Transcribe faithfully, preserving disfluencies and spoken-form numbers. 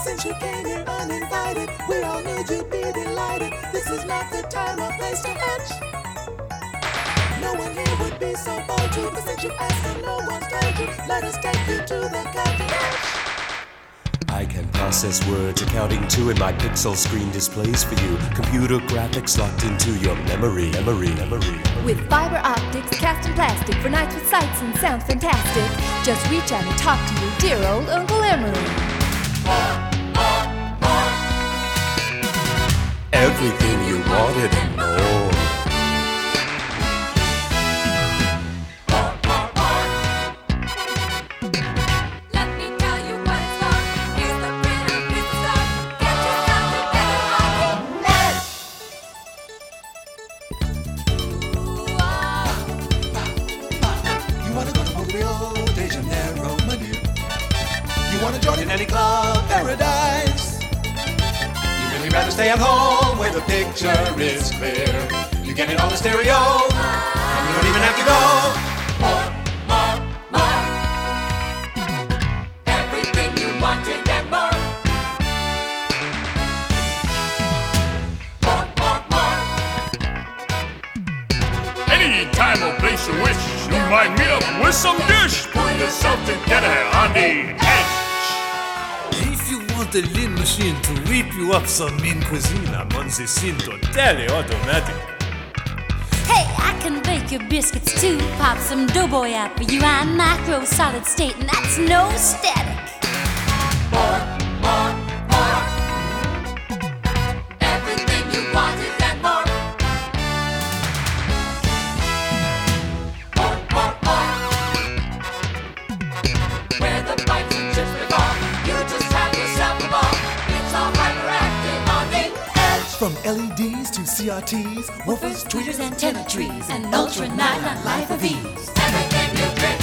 Since you came here uninvited, we all knew you'd be delighted. This is not the time or place to hatch. No one here would be so bold to, but since you asked and no one's told you, let us take you to the cutting edge. I can process words, accounting to, and my pixel screen displays for you computer graphics locked into your memory, memory, memory. With fiber optics cast in plastic for nights with sights and sounds fantastic. Just reach out and talk to your dear old Uncle Emery. Everything you wanted and more. You wanna join in any club paradise? You really rather stay at home where the picture is clear. You get it on the stereo, and you don't even have to go. More, more, more. Everything you wanted and more. More, more, more. Any time or place you wish, you might meet up with some dish. Pull yourself together on the edge. If you want a lean machine to whip you up some mean cuisine, I'm on the Cinto Tele-Automatic. Hey, I can bake your biscuits too. Pop some doughboy out for you. I'm micro solid state, and that's no static. More, more, more. Everything you wanted and more. More, more, more. Where the bites and chips before, you just have yourself a ball. It's all hyperactive on the edge. From L E Ds to C R Ts, woofers, tweeters, antenna trees, and ultra nylon life of ease. Everything you dream